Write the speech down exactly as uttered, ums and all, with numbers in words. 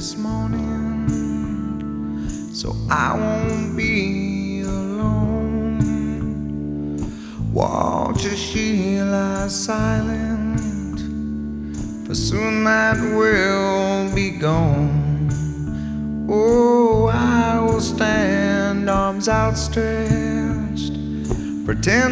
this morning, so I won't be alone. Watch as she lies silent, for soon that will be gone. Oh, I will stand arms outstretched, pretend